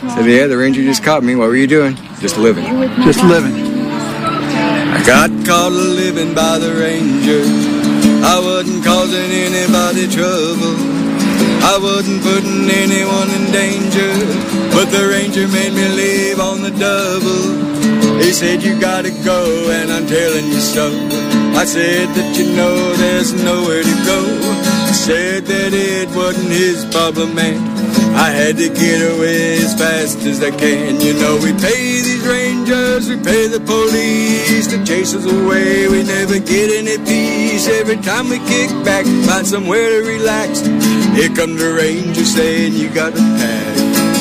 Said, yeah, the Ranger just caught me. What were you doing? Just living. Just living. I got caught living by the Ranger. I wasn't causing anybody trouble. I wasn't putting anyone in danger. But the Ranger made me leave on the double. He said, you gotta go, and I'm telling you so. I said that you know there's nowhere to go. He said that it wasn't his problem, man. I had to get away as fast as I can. You know, we pay these Rangers, we pay the police to chase us away. We never get any peace. Every time we kick back, find somewhere to relax, here come the Ranger saying you gotta pack.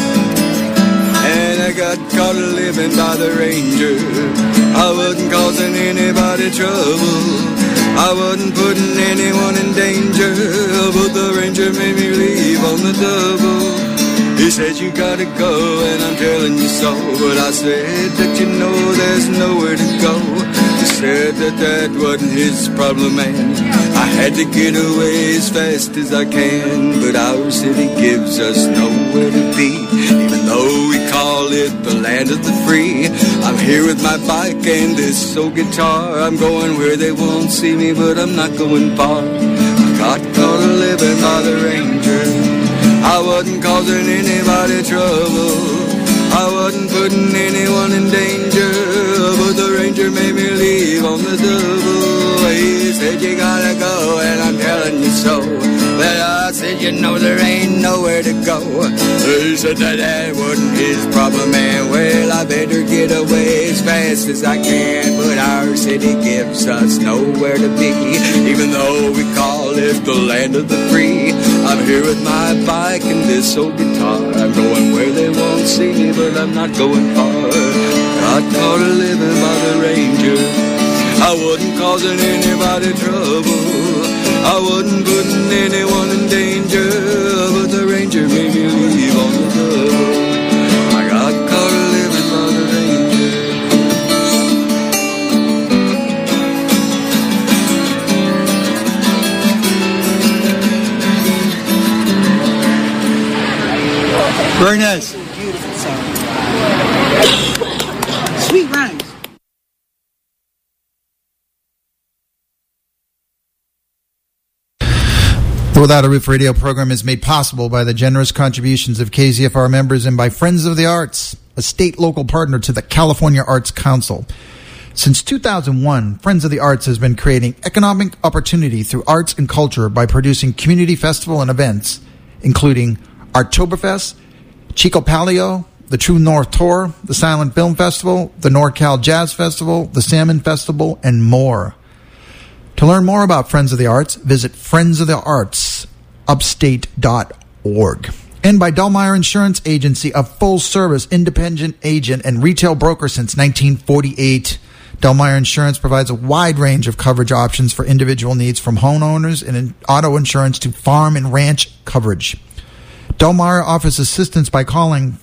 And I got caught living by the Ranger. I wasn't causing anybody trouble. I wasn't putting anyone in danger. But the Ranger made me leave on the double. He said you gotta go, and I'm telling you so. But I said that you know there's nowhere to go. He said that that wasn't his problem, man. I had to get away as fast as I can. But our city gives us nowhere to be, even though we call it the land of the free. I'm here with my bike and this old guitar. I'm going where they won't see me, but I'm not going far. I got caught living by the Ranger. I wasn't causing anybody trouble. I wasn't putting anyone in danger. But the Ranger made me leave on the double. He said you gotta go, and I'm telling you so. But I said you know there ain't nowhere to go. He said that wasn't his problem, man. Well, I better get away as fast as I can. But our city gives us nowhere to be, even though we call it the land of the free. I'm here with my bike and this old guitar. I'm going where they won't see me, but I'm not going far. Got caught living by the Ranger. I wasn't causing anybody trouble. I wasn't putting anyone in danger. But the Ranger made me leave on the double. I got caught living by the Ranger. Very nice. Beautiful song. Sweet rhymes. The Without a Roof radio program is made possible by the generous contributions of KZFR members and by Friends of the Arts, a state local partner to the California Arts Council. Since 2001, Friends of the Arts has been creating economic opportunity through arts and culture by producing community festival and events, including Arttoberfest, Chico Palio, the True North Tour, the Silent Film Festival, the NorCal Jazz Festival, the Salmon Festival, and more. To learn more about Friends of the Arts, visit friendsoftheartsupstate.org. And by Delmeyer Insurance Agency, a full-service independent agent and retail broker since 1948. Delmeyer Insurance provides a wide range of coverage options for individual needs, from homeowners and auto insurance to farm and ranch coverage. Delmeyer offers assistance by calling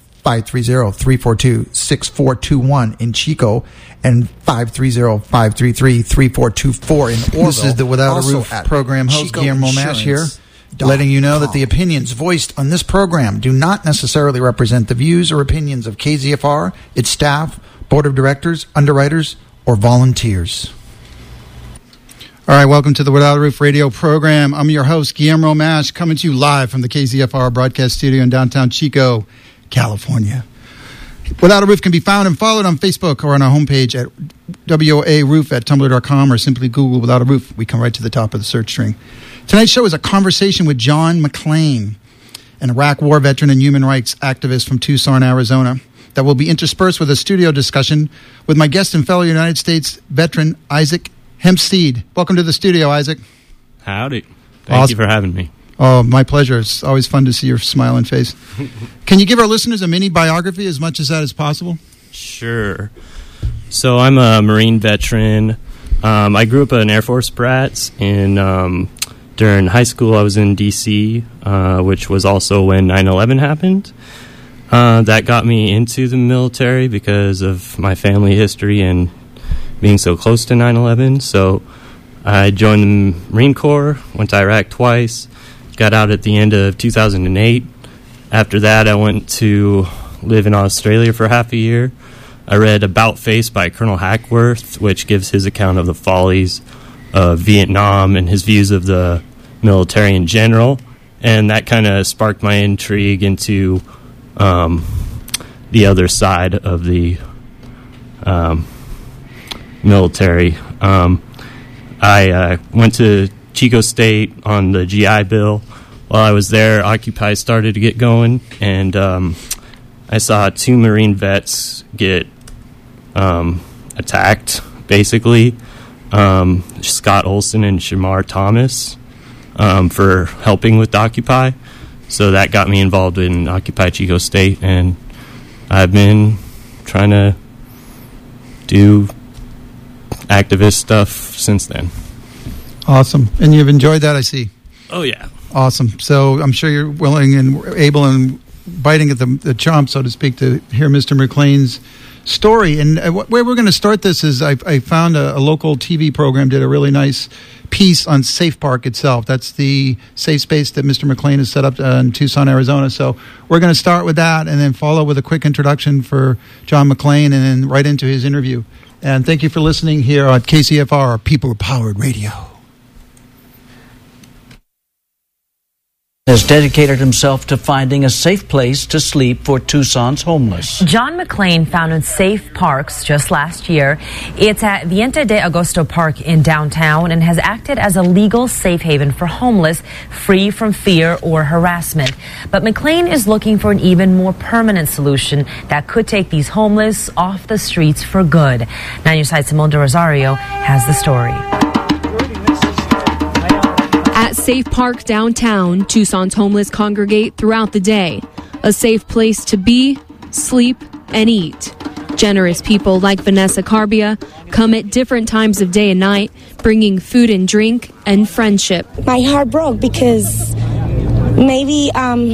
530-342-6421 in Chico and 530-533-3424 in Orville. This is the Without a Roof program host, Guillermo Mash here, letting you know that the opinions voiced on this program do not necessarily represent the views or opinions of KZFR, its staff, board of directors, underwriters, or volunteers. All right, welcome to the Without a Roof radio program. I'm your host, Guillermo Mash, coming to you live from the KZFR broadcast studio in downtown Chico, California. Without a Roof can be found and followed on Facebook or on our homepage at WOARoof@tumblr.com, or simply Google Without a Roof. We come right to the top of the search string. Tonight's show is a conversation with John McClain, an Iraq war veteran and human rights activist from Tucson, Arizona, that will be interspersed with a studio discussion with my guest and fellow United States veteran, Isaac Hempstead. Welcome to the studio, Isaac. Howdy. Thank you for having me. Oh, my pleasure. It's always fun to see your smiling face. Can you give our listeners a mini biography, as much as that is possible? Sure. So I'm a Marine veteran. I grew up an Air Force brat. During high school, I was in D.C., which was also when 9/11 happened. That got me into the military because of my family history and being so close to 9/11. So I joined the Marine Corps, went to Iraq twice, got out at the end of 2008. After that, I went to live in Australia for half a year. I read About Face by Colonel Hackworth, which gives his account of the follies of Vietnam and his views of the military in general. And that kind of sparked my intrigue into the other side of the military. I went to Chico State on the GI Bill. While I was there, Occupy started to get going, and I saw 2 Marine vets get attacked, basically. Scott Olson and Shamar Thomas for helping with Occupy. So that got me involved in Occupy Chico State, and I've been trying to do activist stuff since then. Awesome. And you've enjoyed that, I see. Oh, yeah. Awesome. So I'm sure you're willing and able and biting at the chomp, so to speak, to hear Mr. McLean's story. And where we're going to start this is I found a local TV program did a really nice piece on Safe Park itself. That's the safe space that Mr. McLean has set up in Tucson, Arizona. So we're going to start with that and then follow with a quick introduction for John McLean and then right into his interview. And thank you for listening here at KCFR, People-Powered Radio. Has dedicated himself to finding a safe place to sleep for Tucson's homeless. John McLean founded Safe Parks just last year. It's at Viento de Agosto Park in downtown and has acted as a legal safe haven for homeless, free from fear or harassment. But McLean is looking for an even more permanent solution that could take these homeless off the streets for good. 9 News' Simone de Rosario has the story. At Safe Park downtown, Tucson's homeless congregate throughout the day. A safe place to be, sleep, and eat. Generous people like Vanessa Carbia come at different times of day and night, bringing food and drink and friendship. My heart broke because maybe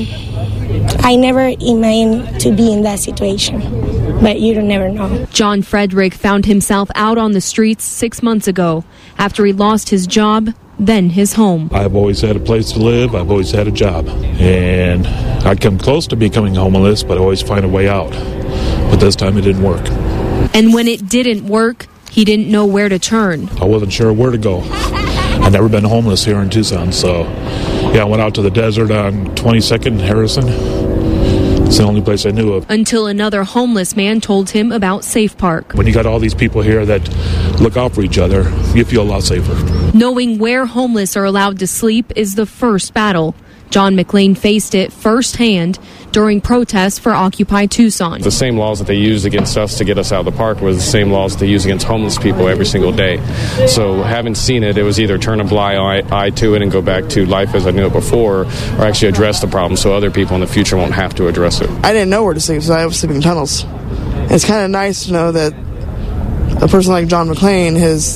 I never imagined to be in that situation, but you don't never know. John Frederick found himself out on the streets 6 months ago after he lost his job, then his home. I've always had a place to live. I've always had a job. And I'd come close to becoming homeless, but I always find a way out. But this time it didn't work. And when it didn't work, he didn't know where to turn. I wasn't sure where to go. I've never been homeless here in Tucson, so I went out to the desert on 22nd and Harrison. It's the only place I knew of. Until another homeless man told him about Safe Park. When you got all these people here that look out for each other, you feel a lot safer. Knowing where homeless are allowed to sleep is the first battle. John McLean faced it firsthand during protests for Occupy Tucson. The same laws that they used against us to get us out of the park was the same laws that they use against homeless people every single day. So having seen it, it was either turn a blind eye to it and go back to life as I knew it before, or actually address the problem so other people in the future won't have to address it. I didn't know where to sleep, so I was sleeping in tunnels. It's kind of nice to know that a person like John McLean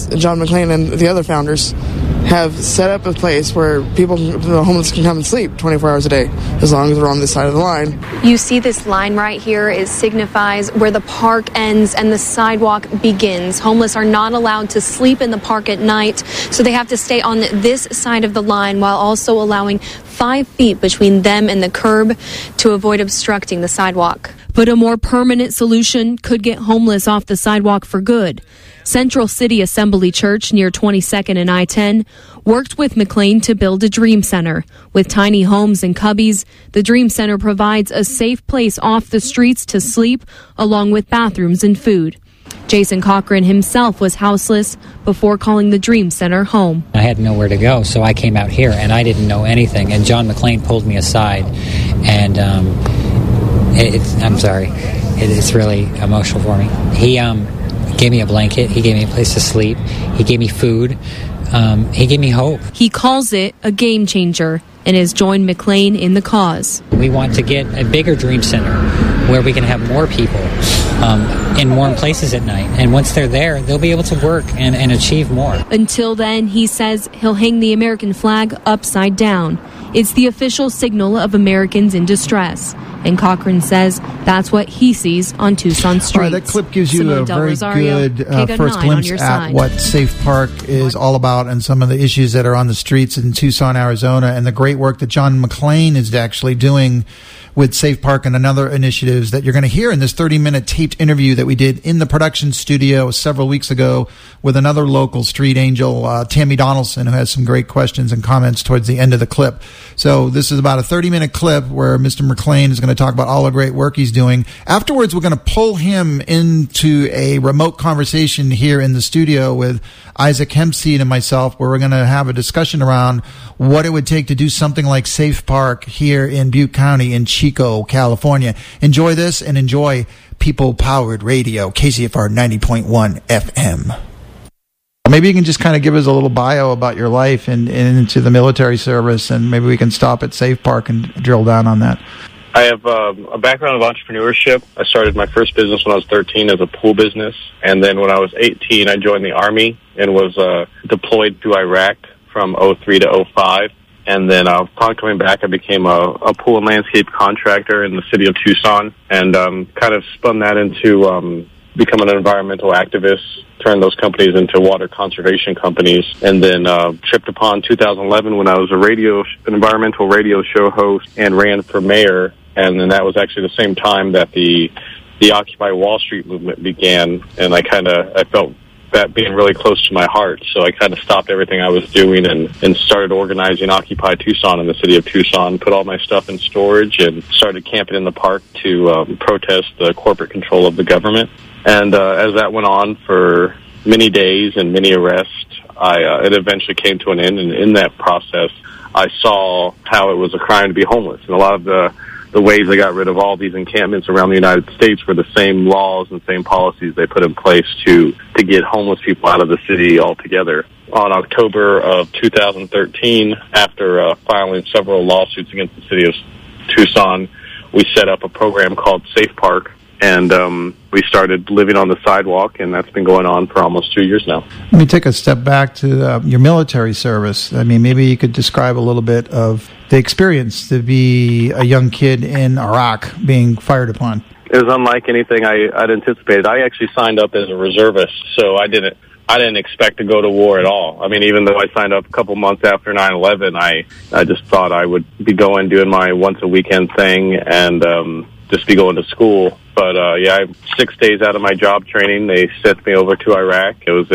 and the other founders have set up a place where people, the homeless, can come and sleep 24 hours a day, as long as they're on this side of the line. You see this line right here, it signifies where the park ends and the sidewalk begins. Homeless are not allowed to sleep in the park at night, so they have to stay on this side of the line while also allowing 5 feet between them and the curb to avoid obstructing the sidewalk. But a more permanent solution could get homeless off the sidewalk for good. Central City Assembly Church near 22nd and I-10 worked with McLean to build a dream center. With tiny homes and cubbies, the dream center provides a safe place off the streets to sleep, along with bathrooms and food. Jason Cochran himself was houseless before calling the Dream Center home. I had nowhere to go, so I came out here, and I didn't know anything. And John McLean pulled me aside, and I'm sorry, it's really emotional for me. He gave me a blanket, he gave me a place to sleep, he gave me food, he gave me hope. He calls it a game changer and has joined McLean in the cause. We want to get a bigger dream center where we can have more people in warm places at night. And once they're there, they'll be able to work and achieve more. Until then, he says he'll hang the American flag upside down. It's the official signal of Americans in distress. And Cochran says that's what he sees on Tucson streets. All right, that clip gives you a very good first glimpse at what Safe Park is all about and some of the issues that are on the streets in Tucson, Arizona, and the great work that John McLean is actually doing with Safe Park and other initiatives that you're going to hear in this 30-minute taped interview that we did in the production studio several weeks ago with another local street angel, Tammy Donaldson, who has some great questions and comments towards the end of the clip. So this is about a 30-minute clip where Mr. McLean is going to talk about all the great work he's doing. Afterwards, we're going to pull him into a remote conversation here in the studio with Isaac Hempstead and myself, where we're going to have a discussion around what it would take to do something like Safe Park here in Butte County in Chico, California. Enjoy this and enjoy People-Powered Radio, KZFR 90.1 FM. Maybe you can just kind of give us a little bio about your life and into the military service, and maybe we can stop at Safe Park and drill down on that. I have a background of entrepreneurship. I started my first business when I was 13 as a pool business, and then when I was 18, I joined the Army and was deployed to Iraq from 03 to 05. And then upon coming back, I became a pool and landscape contractor in the city of Tucson, and kind of spun that into becoming an environmental activist, turned those companies into water conservation companies, and then tripped upon 2011 when I was an environmental radio show host and ran for mayor. And then that was actually the same time that the Occupy Wall Street movement began, and I felt that being really close to my heart. So I kind of stopped everything I was doing and started organizing Occupy Tucson in the city of Tucson, put all my stuff in storage, and started camping in the park to protest the corporate control of the government. And as that went on for many days and many arrests, it eventually came to an end. And in that process, I saw how it was a crime to be homeless. And a lot of the ways they got rid of all these encampments around the United States were the same laws and same policies they put in place to get homeless people out of the city altogether. On October of 2013, after filing several lawsuits against the city of Tucson, we set up a program called Safe Park, and we started living on the sidewalk, and that's been going on for almost 2 years now. Let me take a step back to your military service. I mean, maybe you could describe a little bit of the experience to be a young kid in Iraq being fired upon. It was unlike anything I'd anticipated. I actually signed up as a reservist, so I didn't expect to go to war at all. I mean, even though I signed up a couple months after 9/11, I just thought I would be going, doing my once-a-weekend thing, and just be going to school. But, I'm 6 days out of my job training. They sent me over to Iraq. It was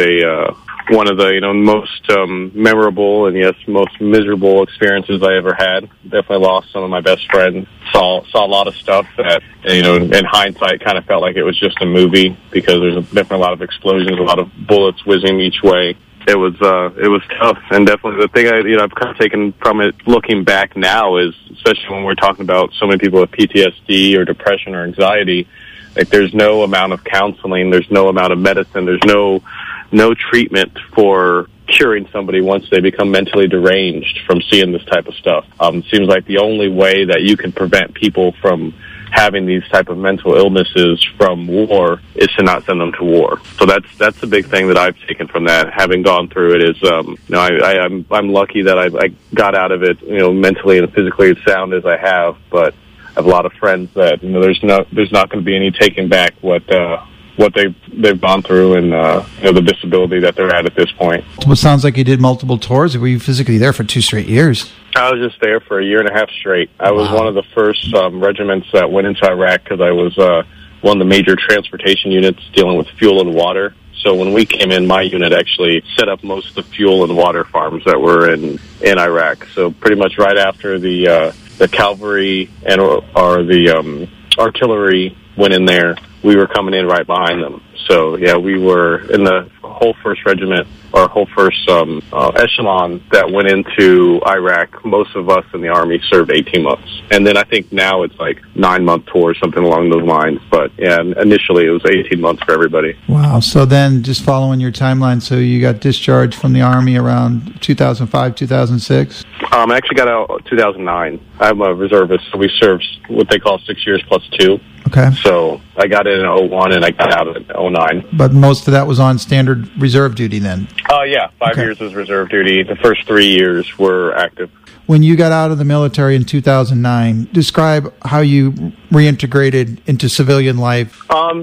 one of the, most memorable and, yes, most miserable experiences I ever had. Definitely lost some of my best friends. Saw a lot of stuff that, in hindsight kind of felt like it was just a movie, because there's definitely a lot of explosions, a lot of bullets whizzing each way. It was tough, and definitely the thing I've kind of taken from it looking back now is, especially when we're talking about so many people with PTSD or depression or anxiety, like there's no amount of counseling, there's no amount of medicine, there's no treatment for curing somebody once they become mentally deranged from seeing this type of stuff. It seems like the only way that you can prevent people from having these type of mental illnesses from war is to not send them to war. So that's the big thing that I've taken from that. Having gone through it is, I'm lucky that I got out of it, mentally and physically as sound as I have. But I have a lot of friends that there's not going to be any taking back what they've gone through and the disability that they're at this point. Well, it sounds like you did multiple tours. Were you physically there for 2 straight years? I was just there for a year and a half straight. I was one of the first regiments that went into Iraq, because I was one of the major transportation units dealing with fuel and water. So when we came in, my unit actually set up most of the fuel and water farms that were in Iraq. So pretty much right after the cavalry or the artillery went in there, we were coming in right behind them. So, yeah, we were in the whole first regiment, or whole first echelon that went into Iraq. Most of us in the Army served 18 months. And then I think now it's like 9-month tours, something along those lines. But, yeah, initially it was 18 months for everybody. Wow. So then, just following your timeline, so you got discharged from the Army around 2005, 2006? I actually got out 2009. I'm a reservist, so we served what they call 6 years plus 2. Okay. So I got in 01 and I got out in 09. But most of that was on standard reserve duty then? Yeah. 5 years was reserve duty. The first 3 years were active. When you got out of the military in 2009, describe how you reintegrated into civilian life.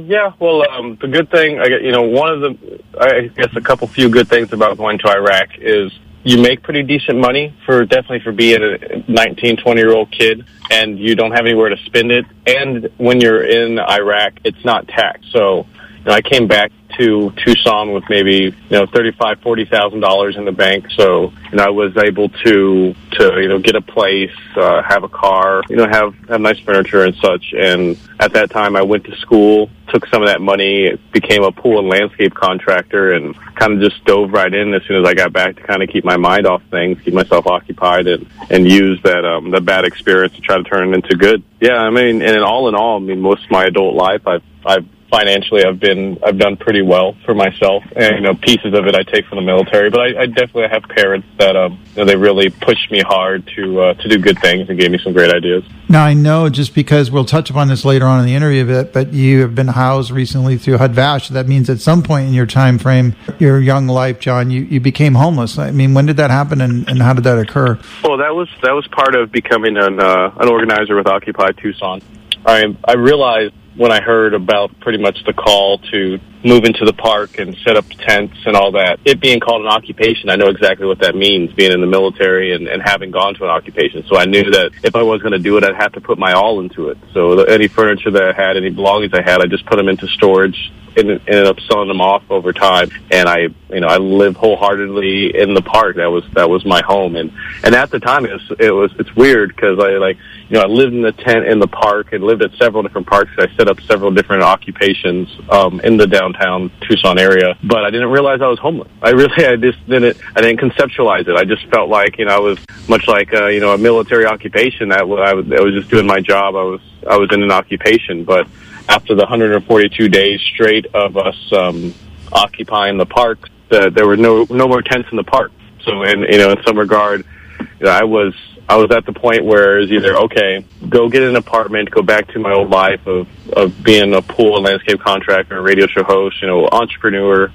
The good thing, a few good things about going to Iraq is you make pretty decent money definitely for being a 19, 20-year-old kid, and you don't have anywhere to spend it. And when you're in Iraq, it's not taxed. So, I came back to Tucson with maybe, $35,000, $40,000 in the bank. So, I was able to get a place, have a car, have nice furniture and such. And at that time, I went to school, took some of that money, became a pool and landscape contractor, and kind of just dove right in as soon as I got back to kind of keep my mind off things, keep myself occupied, and use that bad experience to try to turn it into good. Yeah, I mean, and all in all, most of my adult life, I've financially, I've done pretty well for myself, and pieces of it I take from the military. But I definitely have parents that they really pushed me hard to do good things and gave me some great ideas. Now I know, just because we'll touch upon this later on in the interview a bit, but you have been housed recently through HUD-VASH. That means at some point in your time frame, your young life, John, you became homeless. I mean, when did that happen, and how did that occur? Well, that was part of becoming an organizer with Occupy Tucson. I realized when I heard about pretty much the call to move into the park and set up tents and all that, it being called an occupation, I know exactly what that means, being in the military and having gone to an occupation. So I knew that if I was going to do it, I'd have to put my all into it. So any furniture that I had, any belongings I had, I just put them into storage and ended up selling them off over time. And I live wholeheartedly in the park. That was my home. And at the time it's weird because I lived in the tent in the park and lived at several different parks. I set up several different occupations in the downtown Tucson area, but I didn't realize I was homeless. I didn't conceptualize it. I just felt like I was much like a military occupation that I was just doing my job. I was in an occupation, but after the 142 days straight of us occupying the park, there were no more tents in the park. So in some regard, I was at the point where it was either, okay, go get an apartment, go back to my old life of being a pool and landscape contractor, a radio show host, entrepreneur,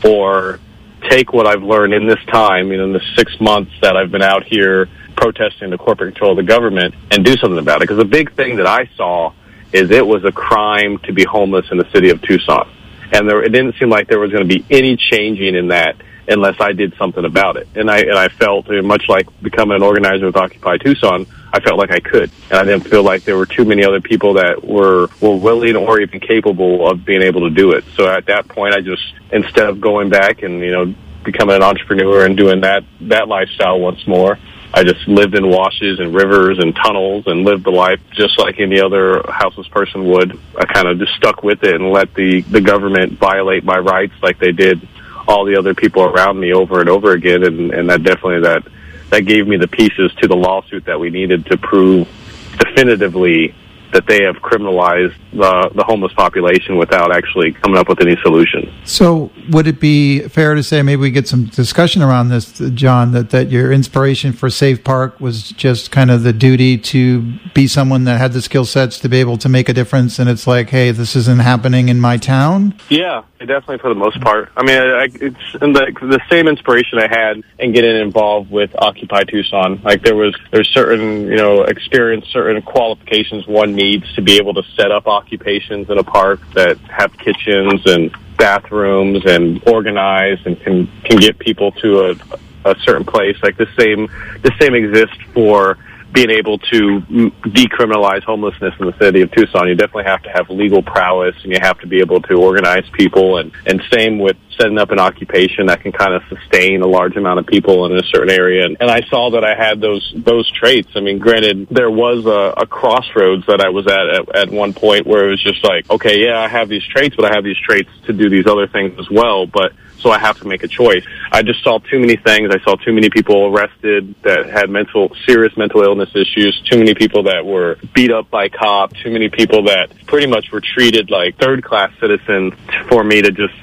or take what I've learned in this time, in the 6 months that I've been out here protesting the corporate control of the government, and do something about it. Because the big thing that I saw is it was a crime to be homeless in the city of Tucson. And it didn't seem like there was going to be any changing in that unless I did something about it. And I felt, much like becoming an organizer with Occupy Tucson, I felt like I could. And I didn't feel like there were too many other people that were willing or even capable of being able to do it. So at that point, I just, instead of going back and, becoming an entrepreneur and doing that lifestyle once more, I just lived in washes and rivers and tunnels and lived the life just like any other houseless person would. I kind of just stuck with it and let the government violate my rights like they did all the other people around me over and over again. And that definitely, that gave me the pieces to the lawsuit that we needed to prove definitively that they have criminalized the homeless population without actually coming up with any solution. So would it be fair to say, maybe we get some discussion around this, John, that your inspiration for Safe Park was just kind of the duty to be someone that had the skill sets to be able to make a difference, and it's like, hey, this isn't happening in my town? Yeah, definitely for the most part. I mean, it's the same inspiration I had in getting involved with Occupy Tucson. Like there's certain, experience, certain qualifications one needs to be able to set up occupations in a park that have kitchens and bathrooms and organize and can get people to a certain place. Like the same exists for being able to decriminalize homelessness in the city of Tucson. You definitely have to have legal prowess, and you have to be able to organize people, and same with setting up an occupation that can kind of sustain a large amount of people in a certain area. And I saw that I had those traits. I mean, granted, there was a crossroads that I was at one point where it was just like, okay, yeah, I have these traits, but I have these traits to do these other things as well. But so I have to make a choice. I just saw too many things. I saw too many people arrested that had serious mental illness issues, too many people that were beat up by cops, too many people that pretty much were treated like third-class citizens for me to just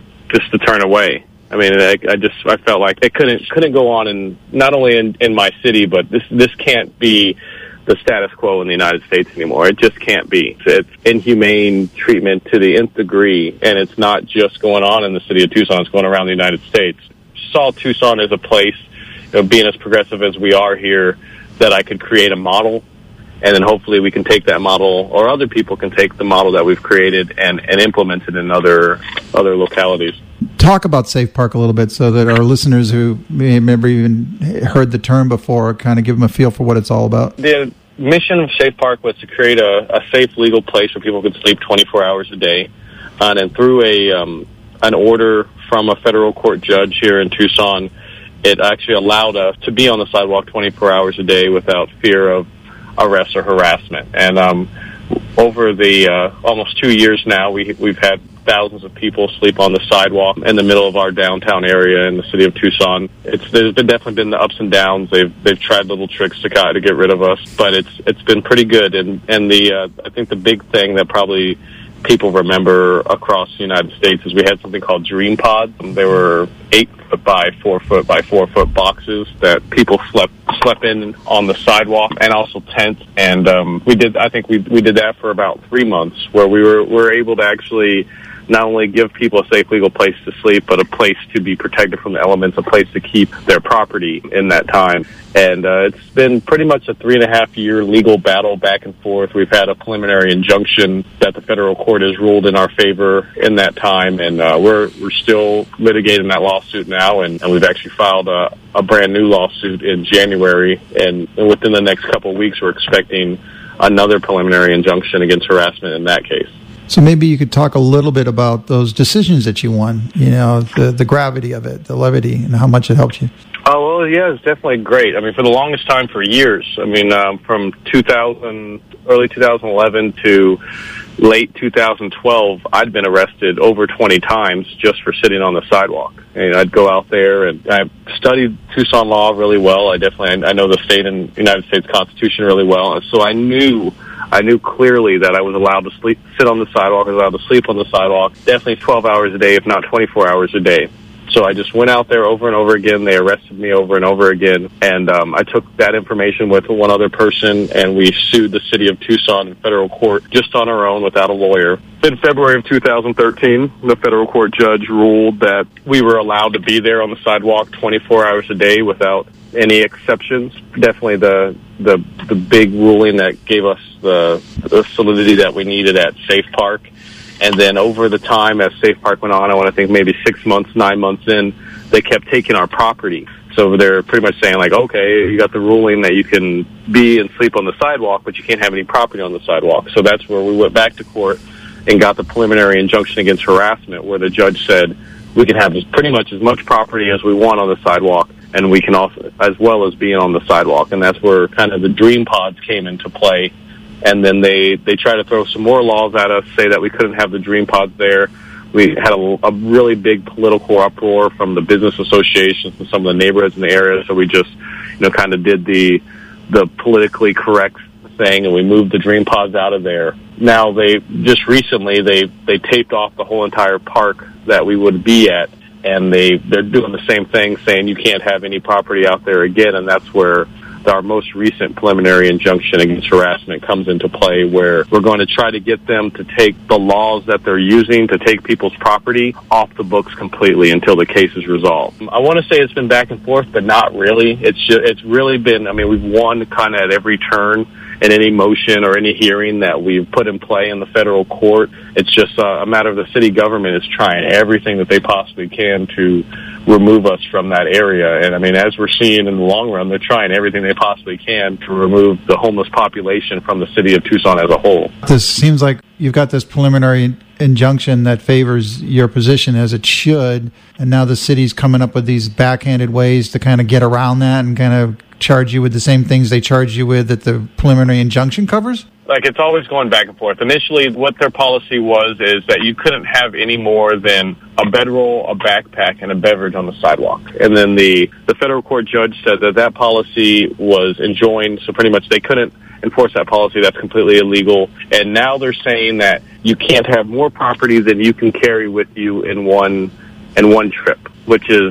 to turn away. I mean, I felt like it couldn't go on, in not only in my city, but this can't be the status quo in the United States anymore. It just can't be. It's inhumane treatment to the nth degree, and it's not just going on in the city of Tucson, it's going around the United States. Saw Tucson as a place, being as progressive as we are here, that I could create a model, and then hopefully we can take that model, or other people can take the model that we've created and implement it in other localities. talk about Safe Park a little bit so that our listeners who may have never even heard the term before kind of give them a feel for what it's all about? The mission of Safe Park was to create a safe, legal place where people could sleep 24 hours a day. And through an order from a federal court judge here in Tucson, it actually allowed us to be on the sidewalk 24 hours a day without fear of arrest or harassment. And over the almost 2 years now, we've had thousands of people sleep on the sidewalk in the middle of our downtown area in the city of Tucson. There's definitely been the ups and downs. They've tried little tricks to get rid of us, but it's been pretty good. And I think the big thing that probably people remember across the United States is we had something called Dream Pods. They were 8 foot by 4 foot by 4 foot boxes that people slept in on the sidewalk, and also tents. And we did that for about 3 months, where we were able to actually not only give people a safe, legal place to sleep, but a place to be protected from the elements, a place to keep their property in that time. And it's been pretty much a 3.5-year legal battle back and forth. We've had a preliminary injunction that the federal court has ruled in our favor in that time, and we're still litigating that lawsuit now, and we've actually filed a brand new lawsuit in January, and within the next couple of weeks we're expecting another preliminary injunction against harassment in that case. So maybe you could talk a little bit about those decisions that you won, the gravity of it, the levity, and how much it helped you. Oh, well, yeah, it's definitely great. I mean, for the longest time, for years, from early 2011 to late 2012, I'd been arrested over 20 times just for sitting on the sidewalk. And I'd go out there, and I studied Tucson law really well. I know the state and United States Constitution really well, and so I knew clearly that I was allowed to sit on the sidewalk, I was allowed to sleep on the sidewalk, definitely 12 hours a day, if not 24 hours a day. So I just went out there over and over again. They arrested me over and over again. And I took that information with one other person, and we sued the city of Tucson in federal court just on our own without a lawyer. In February of 2013, the federal court judge ruled that we were allowed to be there on the sidewalk 24 hours a day without any exceptions. Definitely the big ruling that gave us the solidity that we needed at Safe Park. And then over the time as Safe Park went on, I want to think maybe 6 months, 9 months in, they kept taking our property. So they're pretty much saying, like, okay, you got the ruling that you can be and sleep on the sidewalk, but you can't have any property on the sidewalk. So that's where we went back to court and got the preliminary injunction against harassment, where the judge said we can have pretty much as much property as we want on the sidewalk, and we can also, as well as being on the sidewalk. And that's where kind of the Dream Pods came into play. And then they try to throw some more laws at us, say that we couldn't have the Dream Pods there. We had a really big political uproar from the business associations and some of the neighborhoods in the area, so we just, kind of did the politically correct thing, and we moved the Dream Pods out of there. Now, they just recently, they taped off the whole entire park that we would be at, and they're doing the same thing, saying you can't have any property out there again, and that's where our most recent preliminary injunction against harassment comes into play, where we're going to try to get them to take the laws that they're using to take people's property off the books completely until the case is resolved. I want to say it's been back and forth, but not really. It's really been, we've won kind of at every turn in any motion or any hearing that we've put in play in the federal court. It's just a matter of the city government is trying everything that they possibly can to remove us from that area. And as we're seeing in the long run, they're trying everything they possibly can to remove the homeless population from the city of Tucson as a whole. This seems like you've got this preliminary injunction that favors your position, as it should, and now the city's coming up with these backhanded ways to kind of get around that and kind of charge you with the same things they charge you with that the preliminary injunction covers? It's always going back and forth. Initially, what their policy is that you couldn't have any more than a bedroll, a backpack, and a beverage on the sidewalk. And then the federal court judge said that policy was enjoined, so pretty much they couldn't enforce that policy. That's completely illegal. And now they're saying that you can't have more property than you can carry with you in one trip, which is,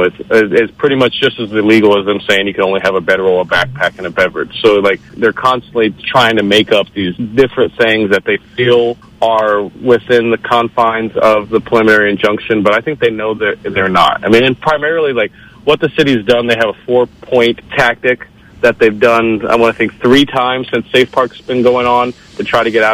it's pretty much just as illegal as them saying you can only have a bedroll, a backpack, and a beverage. So, they're constantly trying to make up these different things that they feel are within the confines of the preliminary injunction, but I think they know that they're not. And primarily, what the city's done, they have a 4-point tactic that they've done, I want to think 3 times since Safe Park's been going on to try to get out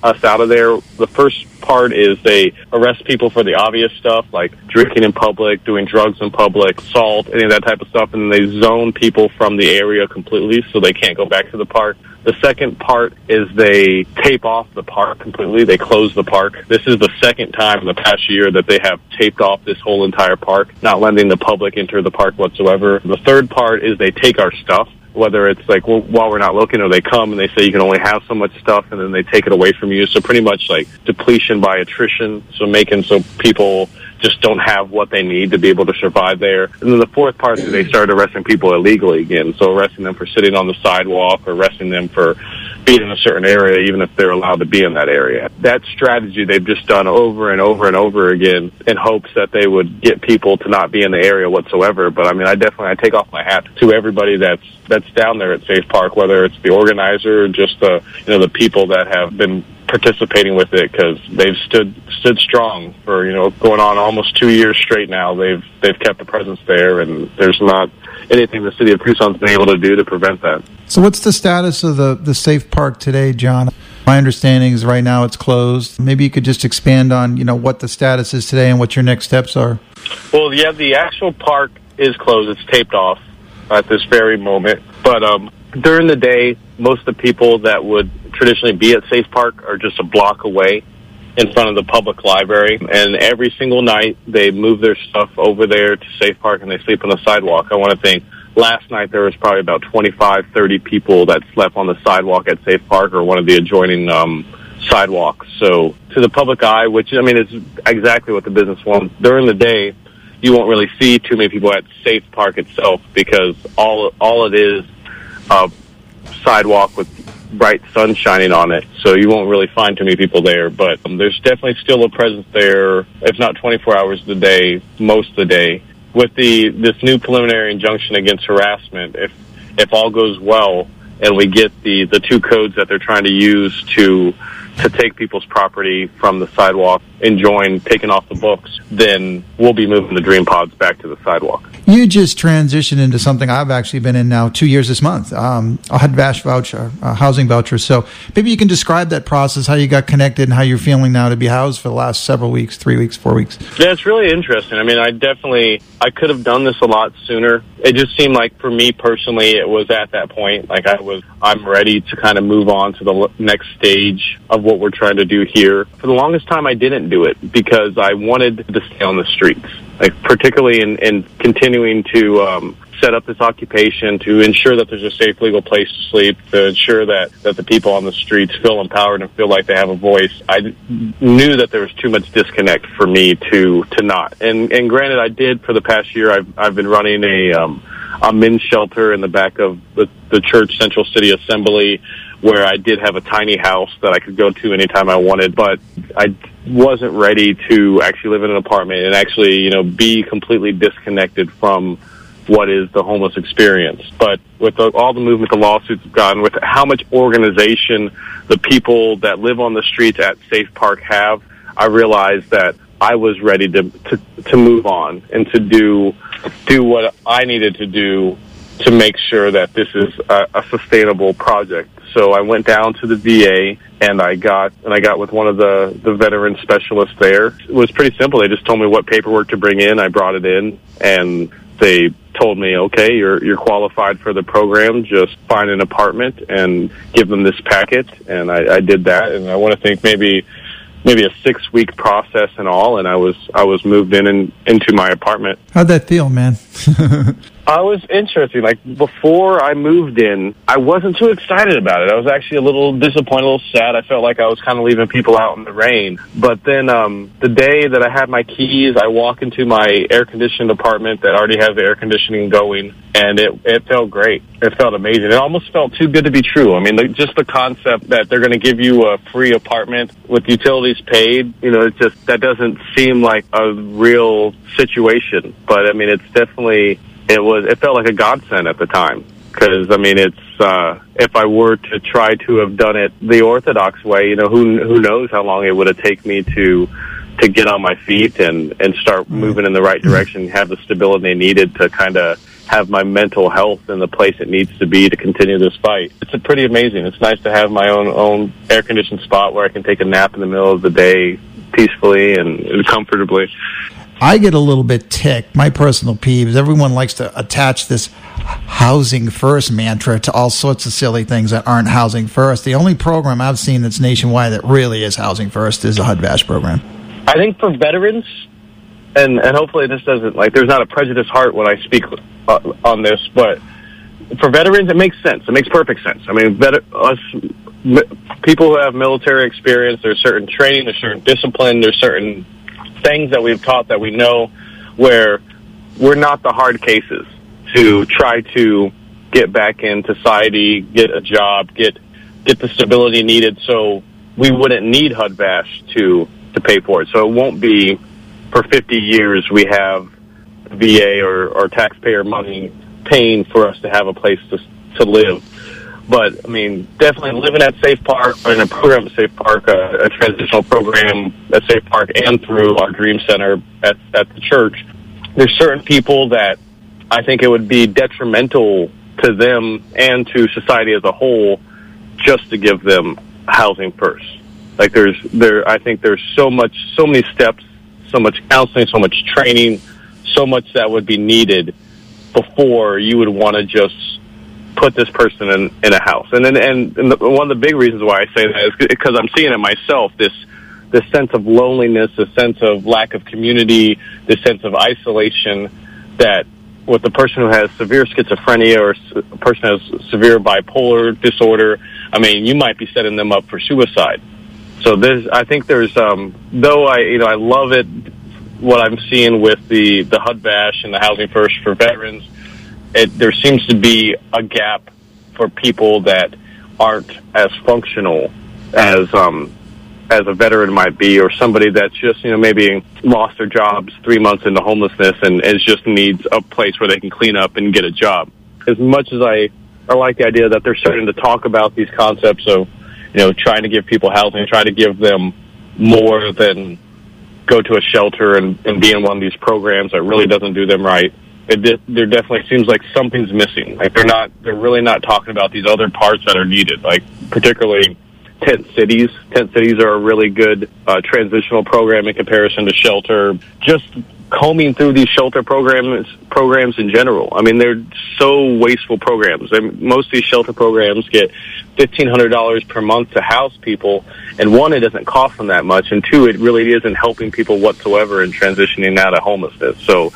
us out of there. The first part is they arrest people for the obvious stuff, like drinking in public, doing drugs in public, assault, any of that type of stuff, and then they zone people from the area completely so they can't go back to the park. The second part is they tape off the park completely. They close the park. This is the second time in the past year that they have taped off this whole entire park, not letting the public enter the park whatsoever. The third part is they take our stuff, whether it's like while we're not looking, or they come and they say you can only have so much stuff, and then they take it away from you. So pretty much like depletion by attrition, so making so people just don't have what they need to be able to survive there. And then the fourth part is they started arresting people illegally again, so arresting them for sitting on the sidewalk, or arresting them for being in a certain area, even if they're allowed to be in that area. That strategy they've just done over and over and over again in hopes that they would get people to not be in the area whatsoever. But I mean, I take off my hat to everybody that's down there at Safe Park, whether it's the organizer or just the people that have been participating with it, because they've stood strong for going on almost 2 years straight now. They've kept a presence there, and there's not anything the city of Tucson's been able to do to prevent that. So what's the status of the Safe Park today, John? My understanding is right now it's closed. Maybe you could just expand on what the status is today and what your next steps are. Well, yeah, the actual park is closed. It's taped off at this very moment. But during the day, most of the people that would traditionally be at Safe Park are just a block away in front of the public library. And every single night, they move their stuff over there to Safe Park, and they sleep on the sidewalk. I want to think last night there was probably about 25, 30 people that slept on the sidewalk at Safe Park or one of the adjoining sidewalks. So to the public eye, which, I mean, is exactly what the business wants. During the day, you won't really see too many people at Safe Park itself, because all it is a sidewalk with bright sun shining on it, so you won't really find too many people there. But there's definitely still a presence there, if not 24 hours a day, most of the day. With this new preliminary injunction against harassment, if all goes well and we get the two codes that they're trying to use to take people's property from the sidewalk, taken off the books, then we'll be moving the Dream Pods back to the sidewalk. You just transitioned into something I've actually been in now 2 years this month. I had VASH voucher, housing voucher. So maybe you can describe that process, how you got connected, and how you're feeling now to be housed for the last several weeks, 3 weeks, 4 weeks. Yeah, it's really interesting. I mean, I could have done this a lot sooner. It just seemed like for me personally, it was at that point, like I'm ready to kind of move on to the next stage of what we're trying to do here. For the longest time, I didn't do it because I wanted to stay on the streets, like particularly in continuing to set up this occupation, to ensure that there's a safe, legal place to sleep, to ensure that the people on the streets feel empowered and feel like they have a voice. I knew that there was too much disconnect for me to not. And granted, I did for the past year. I've been running a men's shelter in the back of the church Central City Assembly, where I did have a tiny house that I could go to anytime I wanted, but I wasn't ready to actually live in an apartment and actually, be completely disconnected from what is the homeless experience. But with all the movement the lawsuits have gotten, with how much organization the people that live on the streets at Safe Park have, I realized that I was ready to move on and to do what I needed to do to make sure that this is a sustainable project. So I went down to the VA and I got with one of the veteran specialists there. It was pretty simple. They just told me what paperwork to bring in. I brought it in, and they told me, okay, you're qualified for the program. Just find an apartment and give them this packet. And I did that. And I want to think maybe a 6-week process and all. And I was moved into my apartment. How'd that feel, man? I was interesting. Like, before I moved in, I wasn't too excited about it. I was actually a little disappointed, a little sad. I felt like I was kind of leaving people out in the rain. But then the day that I had my keys, I walk into my air-conditioned apartment that already has the air conditioning going, and it felt great. It felt amazing. It almost felt too good to be true. I mean, just the concept that they're going to give you a free apartment with utilities paid, that doesn't seem like a real situation. But, I mean, it's definitely... It felt like a godsend at the time, because I mean, it's if I were to try to have done it the Orthodox way, who knows how long it would have taken me to get on my feet and start moving in the right direction, have the stability they needed to kind of have my mental health in the place it needs to be to continue this fight. It's pretty amazing. It's nice to have my own air-conditioned spot where I can take a nap in the middle of the day peacefully and comfortably. I get a little bit ticked. My personal peeve is everyone likes to attach this housing first mantra to all sorts of silly things that aren't housing first. The only program I've seen that's nationwide that really is housing first is the HUD-VASH program. I think for veterans, and hopefully this doesn't, like, there's not a prejudiced heart when I speak on this, but for veterans, it makes sense. It makes perfect sense. I mean, people who have military experience, there's certain training, there's certain discipline, there's certain things that we've taught that we know where we're not the hard cases to try to get back in society, get a job, get the stability needed so we wouldn't need HUD-VASH to pay for it. So it won't be for 50 years we have VA or taxpayer money paying for us to have a place to live. But, I mean, definitely living at Safe Park, or in a program at Safe Park, a transitional program at Safe Park, and through our Dream Center at the church, there's certain people that I think it would be detrimental to them and to society as a whole just to give them housing first. Like, I think there's so many steps, so much counseling, so much training, so much that would be needed before you would want to just put this person in a house. And one of the big reasons why I say that is because I'm seeing it myself, this sense of loneliness, this sense of lack of community, this sense of isolation that with the person who has severe schizophrenia or a person who has severe bipolar disorder, I mean, you might be setting them up for suicide. So I think there's, though I love it, what I'm seeing with the HUD-VASH and the Housing First for veterans, there seems to be a gap for people that aren't as functional as a veteran might be, or somebody that's just, maybe lost their jobs 3 months into homelessness and just needs a place where they can clean up and get a job. As much as I like the idea that they're starting to talk about these concepts of, trying to give people housing, try to give them more than go to a shelter and be in one of these programs that really doesn't do them right. There definitely seems like something's missing. Like they're really not talking about these other parts that are needed, like particularly tent cities. Tent cities are a really good transitional program in comparison to shelter. Just combing through these shelter programs in general. I mean, they're so wasteful programs. Most of these shelter programs get $1,500 per month to house people, and one, it doesn't cost them that much, and two, it really isn't helping people whatsoever in transitioning out of homelessness. So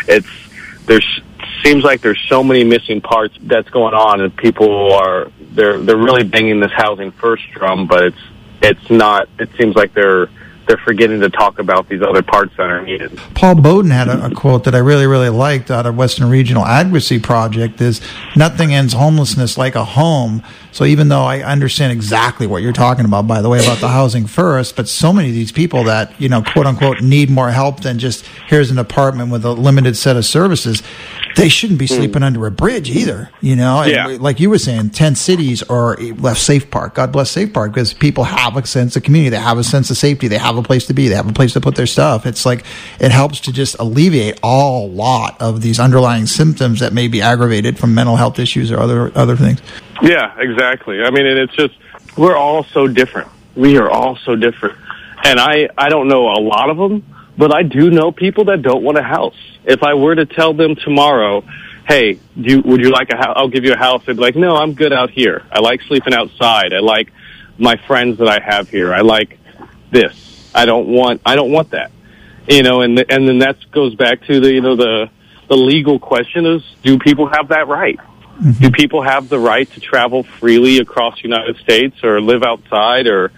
seems like there's so many missing parts that's going on, and people they're really banging this housing first drum, but it's not. It seems like they're forgetting to talk about these other parts that are needed. Paul Bowden had a quote that I really, really liked out of Western Regional Advocacy Project is, nothing ends homelessness like a home. So even though I understand exactly what you're talking about, by the way, about the housing first, but so many of these people that, quote unquote, need more help than just here's an apartment with a limited set of services, they shouldn't be sleeping under a bridge either, Yeah. And like you were saying, tent cities or left Safe Park. God bless Safe Park, because people have a sense of community. They have a sense of safety. They have a place to be. They have a place to put their stuff. It's like it helps to just alleviate a lot of these underlying symptoms that may be aggravated from mental health issues or other things. Yeah, exactly. I mean, it's just, we're all so different. We are all so different. And I don't know a lot of them, but I do know people that don't want a house. If I were to tell them tomorrow, hey, would you like a house? I'll give you a house. They'd be like, no, I'm good out here. I like sleeping outside. I like my friends that I have here. I like this. I don't want that. And then that goes back to the legal question is, do people have that right? Mm-hmm. Do people have the right to travel freely across the United States or live outside or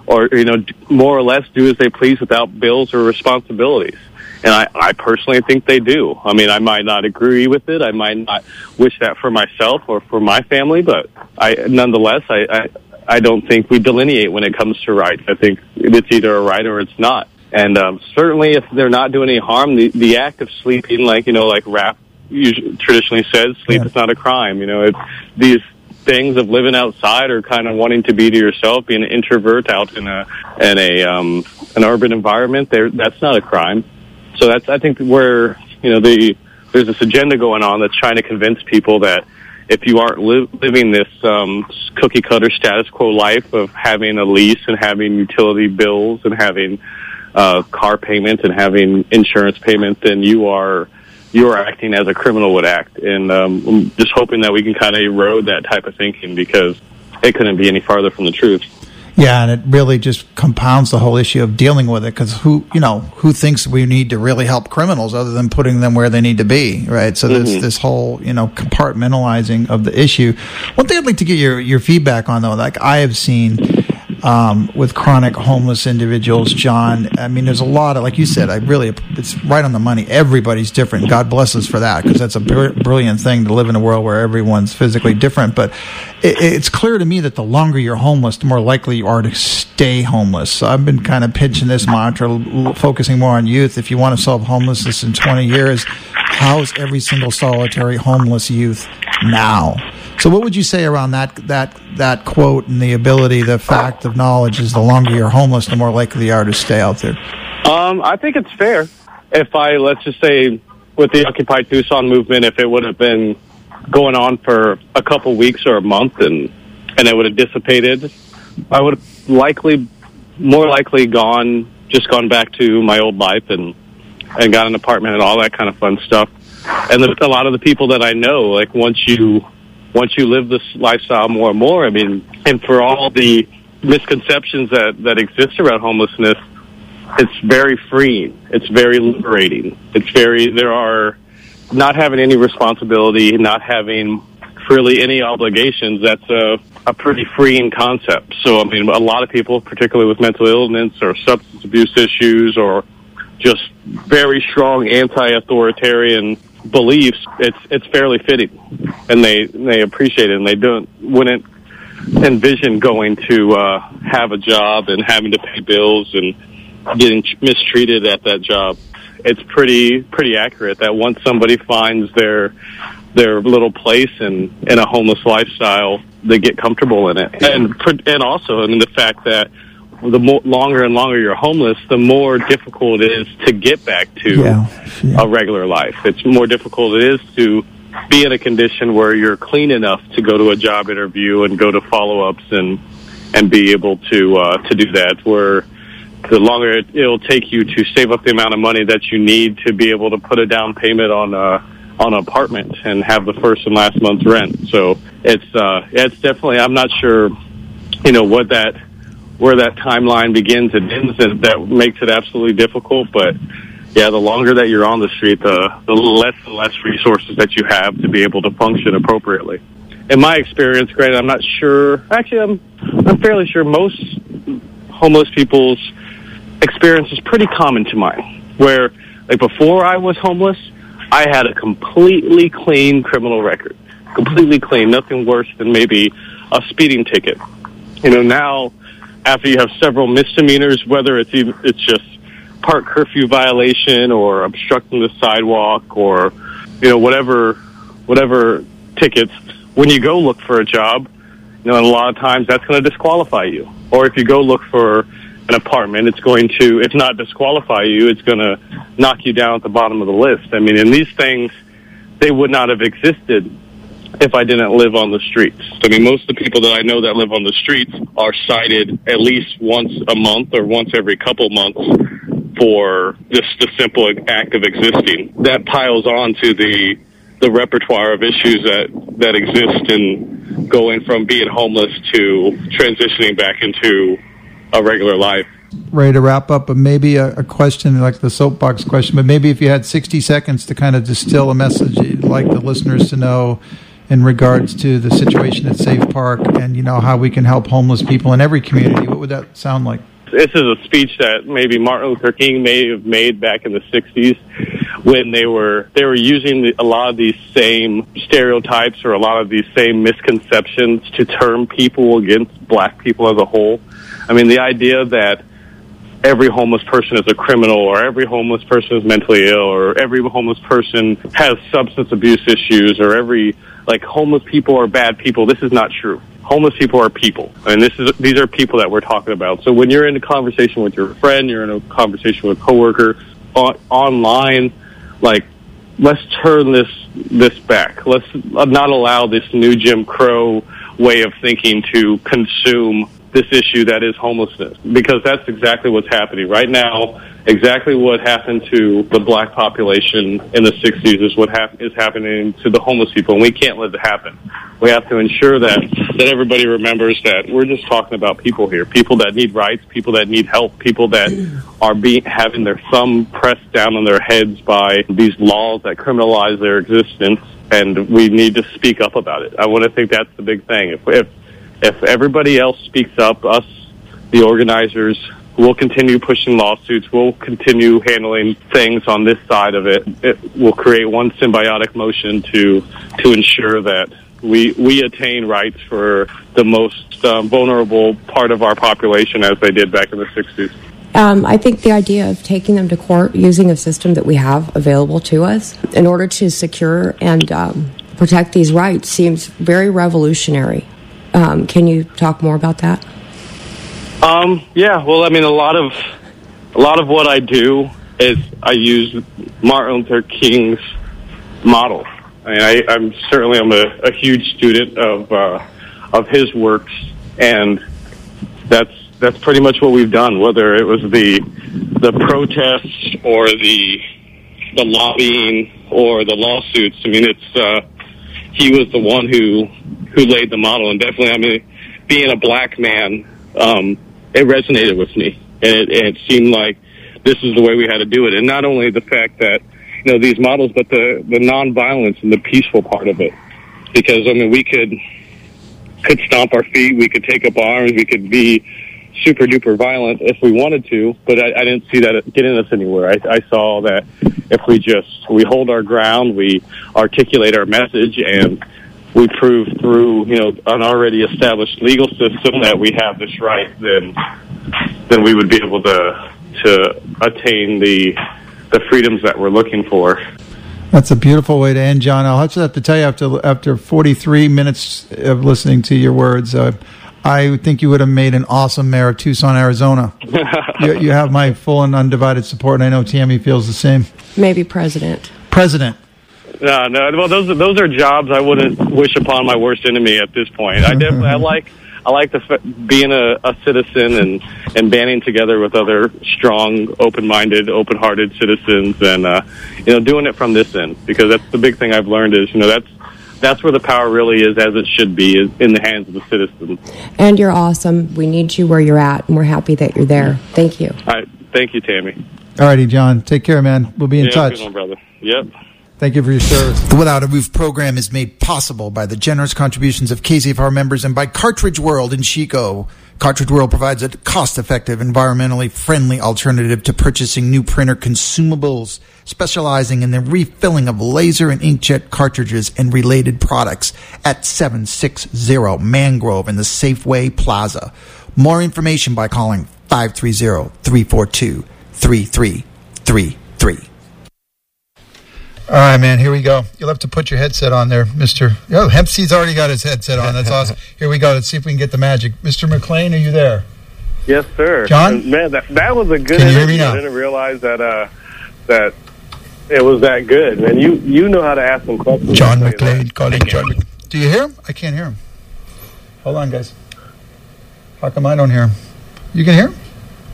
more or less do as they please without bills or responsibilities? And I personally think they do. I mean, I might not agree with it. I might not wish that for myself or for my family, but nonetheless, I don't think we delineate when it comes to rights. I think it's either a right or it's not. And certainly if they're not doing any harm, the act of sleeping, like rap traditionally says, sleep is not a crime. It's these things of living outside or kind of wanting to be to yourself, being an introvert out in an urban environment, that's not a crime. So I think where the there's this agenda going on that's trying to convince people that if you aren't living this cookie-cutter status quo life of having a lease and having utility bills and having car payments and having insurance payments, then you are acting as a criminal would act. And I'm just hoping that we can kind of erode that type of thinking, because it couldn't be any farther from the truth. Yeah, and it really just compounds the whole issue of dealing with it, because who thinks we need to really help criminals other than putting them where they need to be, right? So this whole, compartmentalizing of the issue. One thing I'd like to get your feedback on, though, like I have seen with chronic homeless individuals, John, I mean, there's a lot of, like you said, it's right on the money. Everybody's different. God bless us for that, because that's a brilliant thing to live in a world where everyone's physically different. But it's clear to me that the longer you're homeless, the more likely you are to stay homeless. So I've been kind of pitching this mantra, focusing more on youth. If you want to solve homelessness in 20 years, house every single solitary homeless youth now. So what would you say around that quote and the fact of knowledge is the longer you're homeless, the more likely you are to stay out there? I think it's fair. Let's just say, with the Occupy Tucson movement, if it would have been going on for a couple weeks or a month and it would have dissipated, I would have more likely gone back to my old life and got an apartment and all that kind of fun stuff. And a lot of the people that I know, like once you live this lifestyle more and more, I mean, and for all the misconceptions that exist around homelessness, it's very freeing. It's very liberating. There are not having any responsibility, not having really any obligations. That's a pretty freeing concept. So, I mean, a lot of people, particularly with mental illness or substance abuse issues or just very strong anti-authoritarian beliefs, it's fairly fitting, and they appreciate it, and they wouldn't envision going to have a job and having to pay bills and getting mistreated at that job. It's pretty accurate that once somebody finds their little place in a homeless lifestyle, they get comfortable in it, and also, I mean, the fact that the longer and longer you're homeless, the more difficult it is to get back to a regular life. It's more difficult it is to be in a condition where you're clean enough to go to a job interview and go to follow-ups and be able to do that, where the longer it'll take you to save up the amount of money that you need to be able to put a down payment on an apartment and have the first and last month's rent. So it's definitely, I'm not sure, where that timeline begins and ends, and that makes it absolutely difficult. But yeah, the longer that you're on the street, the less and less resources that you have to be able to function appropriately. In my experience, granted, I'm not sure. Actually, I'm fairly sure most homeless people's experience is pretty common to mine. Where, like, before I was homeless, I had a completely clean criminal record, completely clean, nothing worse than maybe a speeding ticket. Now, after you have several misdemeanors, whether it's just park curfew violation or obstructing the sidewalk or whatever tickets, when you go look for a job, and a lot of times that's going to disqualify you. Or if you go look for an apartment, it's not disqualify you, it's going to knock you down at the bottom of the list. I mean, and these things, they would not have existed if I didn't live on the streets. I mean, most of the people that I know that live on the streets are cited at least once a month or once every couple months for just the simple act of existing. That piles on to the repertoire of issues that exist in going from being homeless to transitioning back into a regular life. Ready to wrap up, but maybe a question like the soapbox question, but maybe if you had 60 seconds to kind of distill a message you'd like the listeners to know in regards to the situation at Safe Park and, how we can help homeless people in every community, what would that sound like? This is a speech that maybe Martin Luther King may have made back in the 60s when they were using a lot of these same stereotypes or a lot of these same misconceptions to turn people against black people as a whole. I mean, the idea that every homeless person is a criminal or every homeless person is mentally ill or every homeless person has substance abuse issues or homeless people are bad people. This is not true. Homeless people are people, and these are people that we're talking about. So when you're in a conversation with your friend, you're in a conversation with a coworker, online, turn this back. Let's not allow this new Jim Crow way of thinking to consume this issue that is homelessness, because that's exactly what's happening right now. Exactly what happened to the black population in the 60s is what is happening to the homeless people, and we can't let it happen. We have to ensure that everybody remembers that we're just talking about people here, people that need rights, people that need help, people that are having their thumb pressed down on their heads by these laws that criminalize their existence, and we need to speak up about it. I want to think that's the big thing. If everybody else speaks up, us, the organizers, we'll continue pushing lawsuits. We'll continue handling things on this side of it. It will create one symbiotic motion to ensure that we attain rights for the most vulnerable part of our population, as they did back in the 60s. I think the idea of taking them to court using a system that we have available to us in order to secure and protect these rights seems very revolutionary. Can you talk more about that? Yeah, well, I mean, a lot of what I do is I use Martin Luther King's model. I mean, I'm a huge student of his works, and that's pretty much what we've done. Whether it was the protests or the lobbying or the lawsuits, I mean, he was the one who laid the model, and definitely, I mean, being a black man, it resonated with me, and it seemed like this is the way we had to do it. And not only the fact that, these models, but the nonviolence and the peaceful part of it. Because, I mean, we could stomp our feet, we could take up arms, we could be super duper violent if we wanted to, but I didn't see that getting us anywhere. I saw that if we hold our ground, we articulate our message, and we prove through, an already established legal system that we have this right, then we would be able to attain the freedoms that we're looking for. That's a beautiful way to end, John. I'll just have to tell you, after 43 minutes of listening to your words, I think you would have made an awesome mayor of Tucson, Arizona. You have my full and undivided support, and I know Tammy feels the same. Maybe president. No. Well, those are jobs I wouldn't wish upon my worst enemy at this point. I like being a citizen and banding together with other strong, open-minded, open-hearted citizens, and doing it from this end, because that's the big thing I've learned is that's where the power really is, as it should be, is in the hands of the citizens. And you're awesome. We need you where you're at, and we're happy that you're there. Thank you. All right. Thank you, Tammy. All righty, John. Take care, man. We'll be in touch. Good one, brother. Yep. Thank you for your service. The Without a Roof program is made possible by the generous contributions of KZFR members and by Cartridge World in Chico. Cartridge World provides a cost-effective, environmentally friendly alternative to purchasing new printer consumables, specializing in the refilling of laser and inkjet cartridges and related products at 760 Mangrove in the Safeway Plaza. More information by calling 530-342-3333. All right, man, here we go. You'll have to put your headset on there, Mr. Oh, Hempseed's already got his headset on. That's awesome. Here we go. Let's see if we can get the magic. Mr. McLean, are you there? Yes, sir. John? Man, that was a good Can you hear me now? I didn't realize that it was that good. Man, you know how to ask some questions. John McLean, calling John McLean. Do you hear him? I can't hear him. Hold on, guys. How come I don't hear him? You can hear him?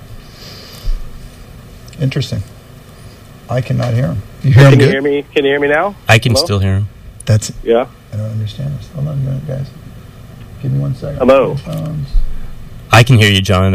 Interesting. I cannot hear him. You hear him Can you good? hear me? Can you hear me now? I can Hello? still hear him. That's Yeah. I don't understand this. Hold on a minute, guys. Give me 1 second. Hello. I can hear you, John.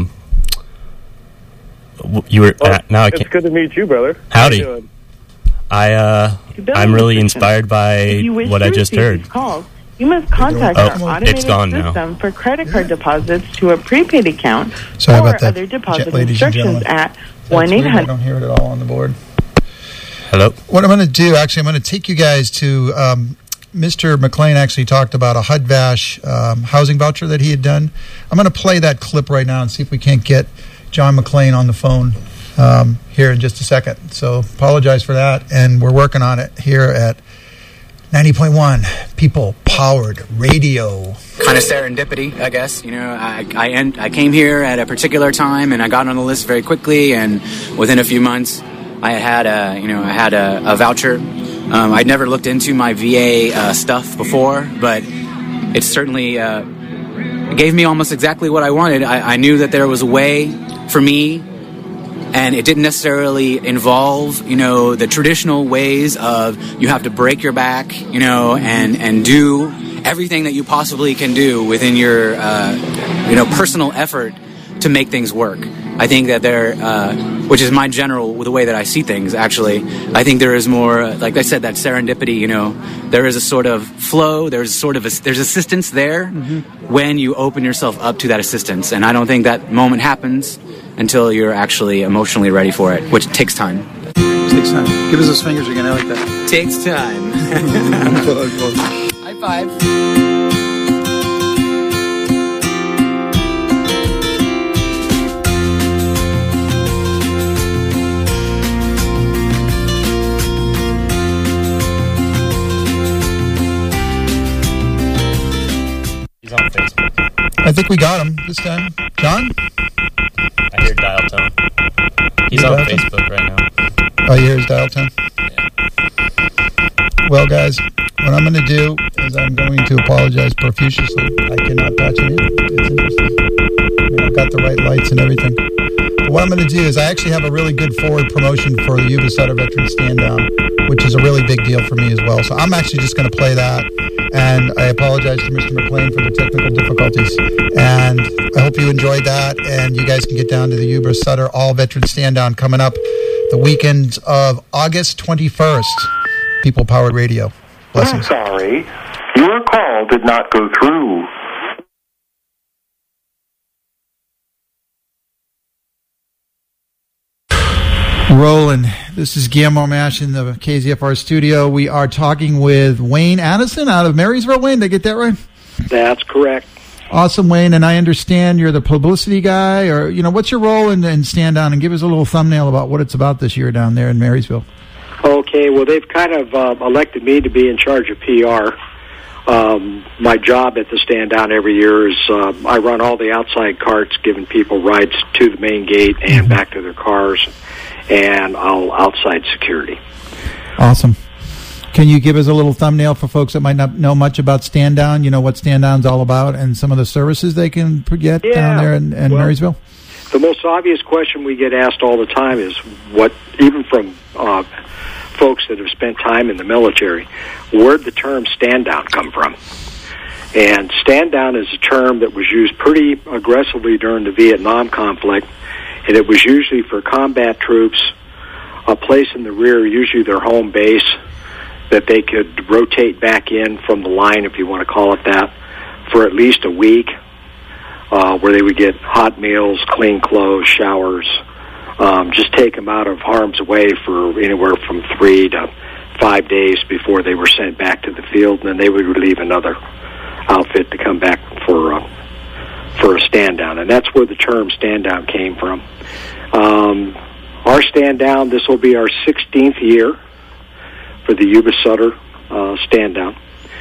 You were now. I It's can't. good to meet you, brother. Howdy. How you doing? I'm really inspired by what I just heard. Calls, you must contact Oh, our automated it's gone now. system for credit card deposits to a prepaid account Sorry or about that, other deposit ladies and instructions gentlemen. at That's weird. I 1-800. don't hear it at all on the board. Hello. What I'm going to do, actually, I'm going to take you guys to Mr. McLean actually talked about a HUD-VASH housing voucher that he had done. I'm going to play that clip right now and see if we can't get John McLean on the phone here in just a second. So apologize for that, and we're working on it here at 90.1 People Powered Radio. Kind of serendipity, I guess. I came here at a particular time, and I got on the list very quickly, and within a few months, I had a voucher. I'd never looked into my VA stuff before, but it certainly gave me almost exactly what I wanted. I knew that there was a way for me, and it didn't necessarily involve, the traditional ways of you have to break your back, and do everything that you possibly can do within your, personal effort to make things work. I think that which is my the way that I see things, actually. I think there is more, like I said, that serendipity, there is a sort of flow, there's assistance there when you open yourself up to that assistance. And I don't think that moment happens until you're actually emotionally ready for it, which takes time. Takes time. Give us those fingers again, I like that. Takes time. High five. On Facebook. I think we got him this time. John? I hear dial tone. He's on Facebook right now. Oh, you hear his dial tone? Yeah. Well, guys, what I'm going to do is I'm going to apologize profusely. I cannot patch it in. It's interesting. I've got the right lights and everything. But what I'm going to do is I actually have a really good forward promotion for the Yuba Sutter Veteran Stand Down, which is a really big deal for me as well. So I'm actually just going to play that. And I apologize to Mr. McLean for the technical difficulties. And I hope you enjoyed that. And you guys can get down to the Yuba Sutter All Veteran Stand Down coming up the weekend of August 21st. People Powered Radio. Blessings. I'm sorry. Your call did not go through. Rolling. This is Guillermo Mash in the KZFR studio. We are talking with Wayne Addison out of Marysville. Wayne, did I get that right? That's correct. Awesome, Wayne. And I understand you're the publicity guy, or, what's your role in Stand Down? And give us a little thumbnail about what it's about this year down there in Marysville. Okay, well, they've kind of elected me to be in charge of PR. My job at the Stand Down every year is I run all the outside carts, giving people rides to the main gate and back to their cars, and all outside security. Awesome. Can you give us a little thumbnail for folks that might not know much about Stand Down, what Stand Down's all about, and some of the services they can get down there in Marysville? The most obvious question we get asked all the time is even from folks that have spent time in the military, where'd the term stand down come from? And stand down is a term that was used pretty aggressively during the Vietnam conflict, and it was usually for combat troops, a place in the rear, usually their home base, that they could rotate back in from the line, if you want to call it that, for at least a week, where they would get hot meals, clean clothes, showers, just take them out of harm's way for anywhere from 3 to 5 days before they were sent back to the field, and then they would relieve another outfit to come back for a stand down. And that's where the term stand down came from. Our stand down, this will be our 16th year for the Yuba Sutter stand down.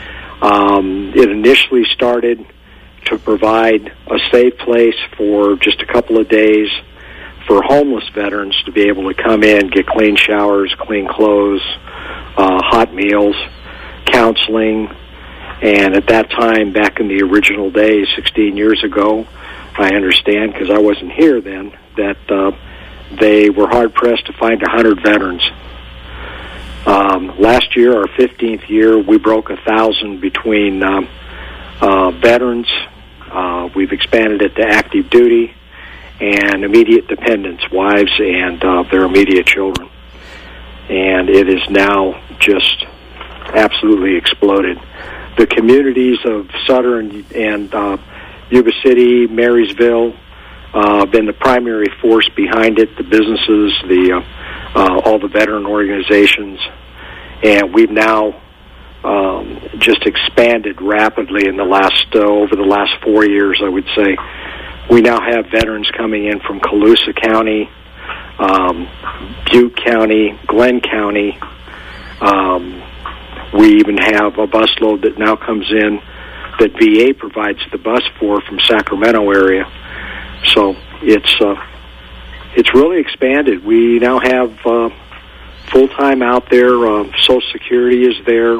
It initially started to provide a safe place for just a couple of days for homeless veterans to be able to come in, get clean showers, clean clothes, hot meals, counseling. And at that time, back in the original days, 16 years ago, I understand, because I wasn't here then, that they were hard-pressed to find 100 veterans. Last year, our 15th year, we broke 1,000 between veterans. We've expanded it to active duty and immediate dependents, wives and their immediate children. And it is now just absolutely exploded. The communities of Sutter and Yuba City, Marysville, been the primary force behind it, the businesses, all the veteran organizations. And we've now just expanded rapidly in over the last 4 years, I would say. We now have veterans coming in from Colusa County, Butte County, Glenn County. We even have a busload that now comes in that VA provides the bus for from Sacramento area. So it's really expanded. We now have full-time out there. Social Security is there.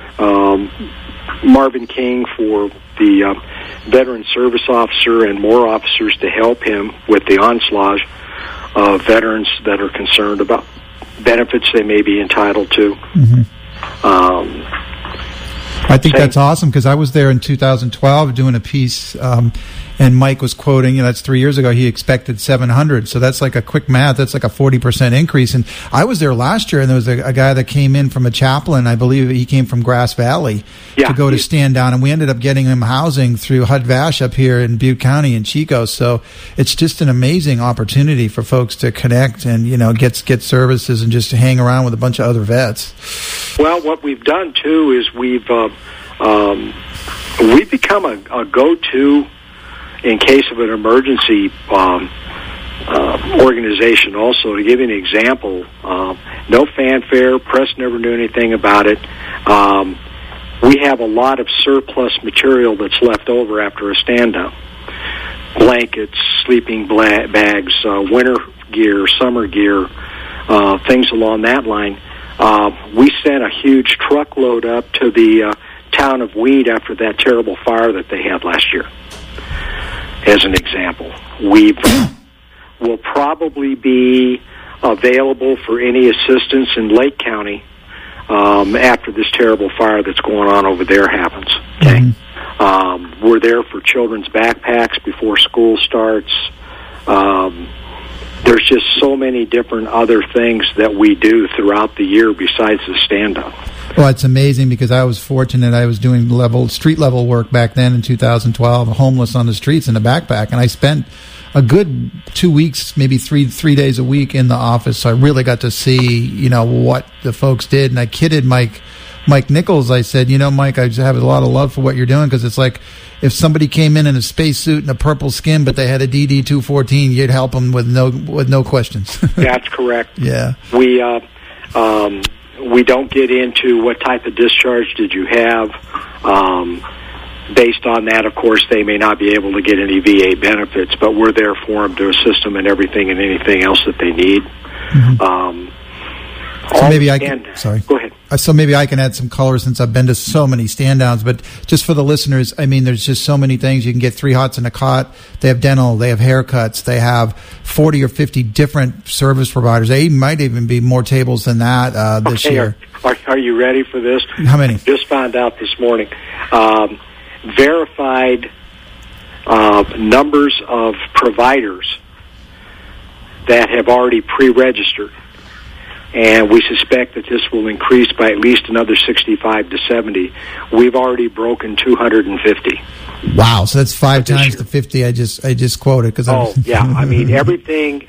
Marvin King for the veteran service officer and more officers to help him with the onslaught of veterans that are concerned about benefits they may be entitled to. I think that's awesome, because I was there in 2012 doing a piece, and Mike was quoting, that's 3 years ago, he expected 700. So that's like a quick math. That's like a 40% increase. And I was there last year, and there was a guy that came in from a chaplain. I believe he came from Grass Valley to go to stand down. And we ended up getting him housing through HUD-VASH up here in Butte County in Chico. So it's just an amazing opportunity for folks to connect and, get services and just to hang around with a bunch of other vets. Well, what we've done, too, is we've become a go-to in case of an emergency organization also. To give you an example, no fanfare, press never knew anything about it. We have a lot of surplus material that's left over after a stand-down. Blankets, sleeping bags, winter gear, summer gear, things along that line. We sent a huge truckload up to the town of Weed after that terrible fire that they had last year. As an example, we will probably be available for any assistance in Lake County after this terrible fire that's going on over there happens. Okay, we're there for children's backpacks before school starts. There's just so many different other things that we do throughout the year besides the stand-up. Well, it's amazing, because I was fortunate. I was doing street level work back then in 2012, homeless on the streets in a backpack, and I spent a good 2 weeks, maybe three days a week in the office. So I really got to see, what the folks did. And I kidded Mike Nichols. I said, Mike, I just have a lot of love for what you're doing, because it's like if somebody came in a spacesuit and a purple skin, but they had a DD-214, you'd help them with no questions. That's correct. Yeah. We don't get into what type of discharge did you have. Based on that, of course, they may not be able to get any VA benefits, but we're there for them to assist them in everything and anything else that they need. So maybe I can. Sorry. Go ahead. So maybe I can add some color, since I've been to so many stand-downs. But just for the listeners, there's just so many things. You can get 3 hots in a cot. They have dental. They have haircuts. They have 40 or 50 different service providers. They might even be more tables than that this year. Are you ready for this? How many? Just found out this morning. Verified numbers of providers that have already pre-registered. And we suspect that this will increase by at least another 65 to 70. We've already broken 250. Wow! So that's 5 times the 50 I just quoted. Everything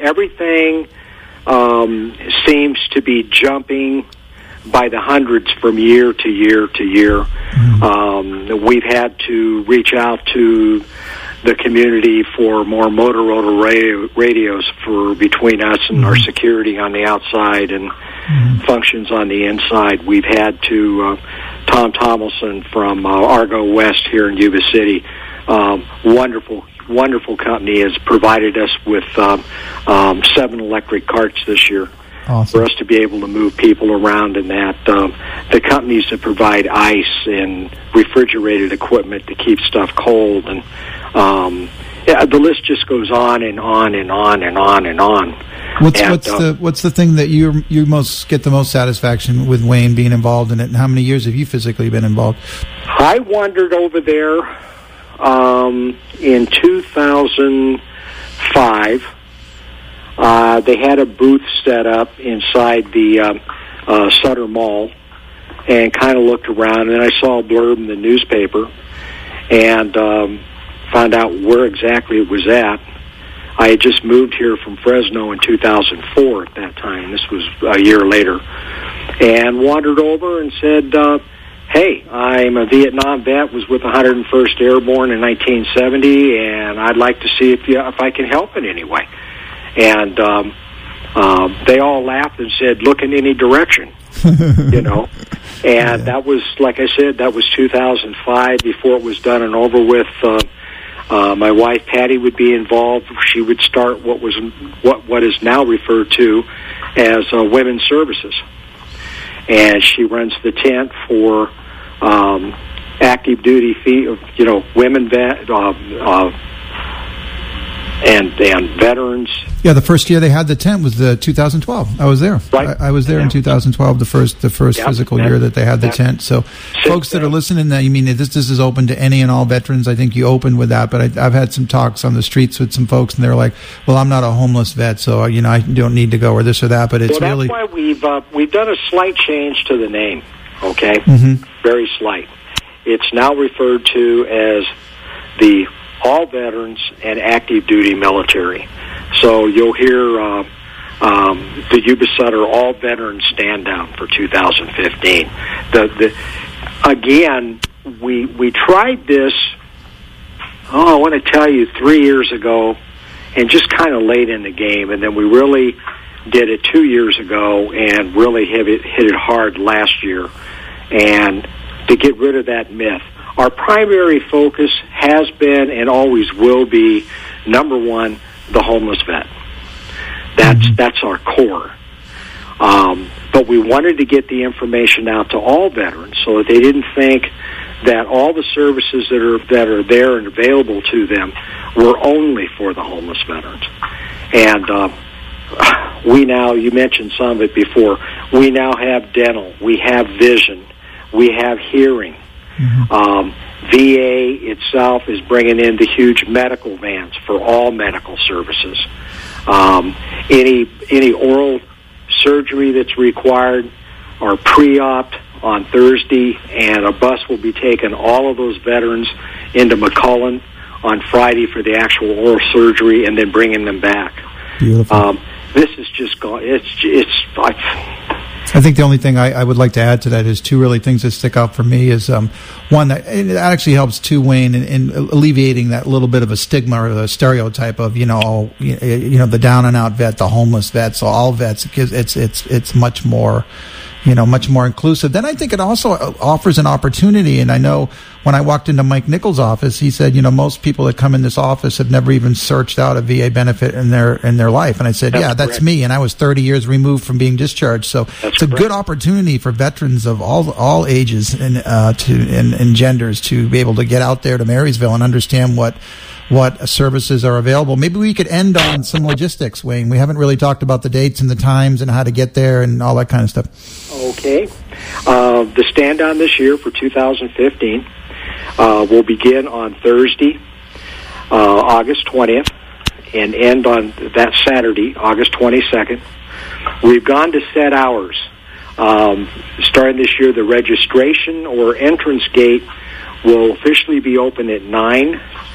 seems to be jumping by the hundreds from year to year to year. We've had to reach out to the community for more Motorola radios for between us and our security on the outside and functions on the inside. We've had to Tom Tomlinson from Argo West here in Yuba City, wonderful company, has provided us with 7 electric carts this year. Awesome. For us to be able to move people around, and that the companies that provide ice and refrigerated equipment to keep stuff cold, and the list just goes on and on and on and on and on. What's the thing that you most get the most satisfaction with, Wayne, being involved in it, and how many years have you physically been involved? I wandered over there in 2005. They had a booth set up inside the Sutter Mall, and kind of looked around, and I saw a blurb in the newspaper, and found out where exactly it was at. I had just moved here from Fresno in 2004 at that time. This was a year later. And wandered over and said, hey, I'm a Vietnam vet, was with the 101st Airborne in 1970, and I'd like to see if I can help in any way. And they all laughed and said, look in any direction, And that was, like I said, that was 2005, before it was done and over with. My wife Patty would be involved. She would start what is now referred to as women's services, and she runs the tent for active duty women and veterans. Yeah, the first year they had the tent was 2012. I was there. Right. I was there in 2012, the first physical year that they had the tent. So, folks that are listening, this is open to any and all veterans. I think you opened with that, but I've had some talks on the streets with some folks, and they're like, "Well, I'm not a homeless vet, so I don't need to go or this or that." But it's that's really why we've done a slight change to the name. Okay, very slight. It's now referred to as the All Veterans and Active Duty Military. So you'll hear the Yuba Sutter All Veterans Stand Down for 2015. Again, we tried this, I want to tell you, 3 years ago, and just kind of late in the game, and then we really did it 2 years ago and really hit it hard last year, and to get rid of that myth. Our primary focus has been and always will be, number one, the homeless vet. That's our core. But we wanted to get the information out to all veterans so that they didn't think that all the services that are there and available to them were only for the homeless veterans. And we now, you mentioned some of it before, we now have dental, we have vision, we have hearing. VA itself is bringing in the huge medical vans for all medical services. Any oral surgery that's required are pre-op on Thursday, and a bus will be taking all of those veterans into McCullen on Friday for the actual oral surgery, and then bringing them back. Beautiful. This is just gone. I think the only thing I would like to add to that is two really things that stick out for me is one that it actually helps too, Wayne, in alleviating that little bit of a stigma or a stereotype of the down and out vet, the homeless vet, so all vets, because it's much more inclusive. Then I think it also offers an opportunity, and I know when I walked into Mike Nichols' office, he said, most people that come in this office have never even searched out a VA benefit in their life. And I said, that's me, and I was 30 years removed from being discharged. So it's a good opportunity for veterans of all ages and genders to be able to get out there to Marysville and understand what services are available. Maybe we could end on some logistics, Wayne. We haven't really talked about the dates and the times and how to get there and all that kind of stuff. Okay. The stand down this year for 2015 will begin on Thursday, August 20th, and end on that Saturday, August 22nd. We've gone to set hours. Starting this year, the registration or entrance gate will officially be open at 9.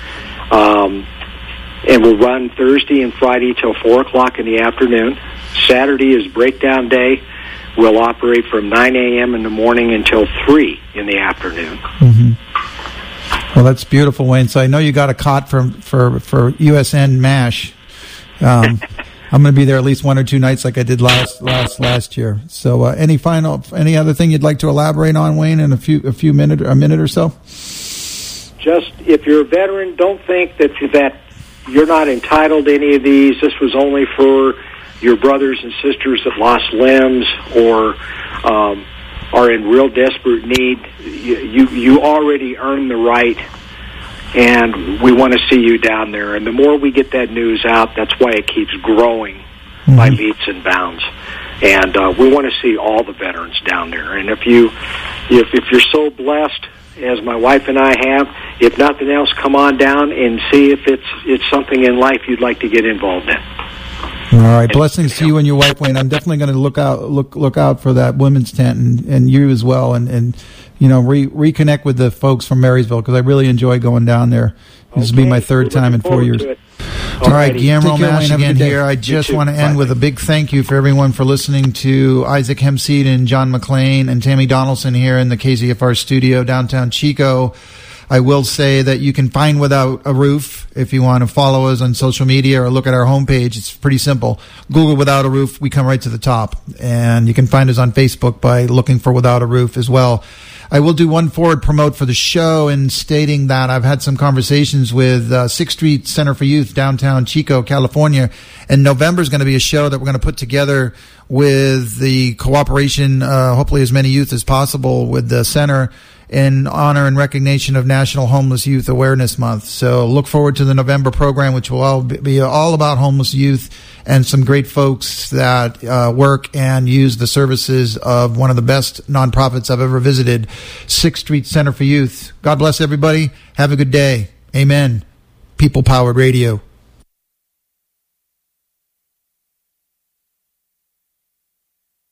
And we'll run Thursday and Friday till 4 o'clock in the afternoon. Saturday is breakdown day. We'll operate from 9 a.m. in the morning until 3 in the afternoon. Well, that's beautiful, Wayne. So I know you got a cot for USN MASH. I'm going to be there at least one or two nights like I did last year. So any other thing you'd like to elaborate on, Wayne, in a minute or so? Just, if you're a veteran, don't think that you're not entitled to any of these. This was only for your brothers and sisters that lost limbs or are in real desperate need. You already earned the right, and we want to see you down there. And the more we get that news out, that's why it keeps growing by leaps and bounds. And we want to see all the veterans down there. And if you're so blessed, as my wife and I have, if nothing else, come on down and see if it's something in life you'd like to get involved in. All right, blessings to you and your wife, Wayne. I'm definitely going to look out for that women's tent and you as well, and reconnect with the folks from Marysville, because I really enjoy going down there. This will be my third time in 4 years. All right, Guillermo Mash again here. I just want to end with a big thank you for everyone for listening to Isaac Hempseed and John McClain and Tammy Donaldson here in the KZFR studio downtown Chico. I will say that you can find Without a Roof if you want to follow us on social media or look at our homepage. It's pretty simple. Google Without a Roof. We come right to the top. And you can find us on Facebook by looking for Without a Roof as well. I will do one forward promote for the show in stating that I've had some conversations with 6th Street Center for Youth, downtown Chico, California. And November is going to be a show that we're going to put together with the cooperation, hopefully as many youth as possible, with the center in honor and recognition of National Homeless Youth Awareness Month. So look forward to the November program, which will be all about homeless youth and some great folks that work and use the services of one of the best nonprofits I've ever visited, 6th Street Center for Youth. God bless everybody. Have a good day. Amen. People Powered Radio.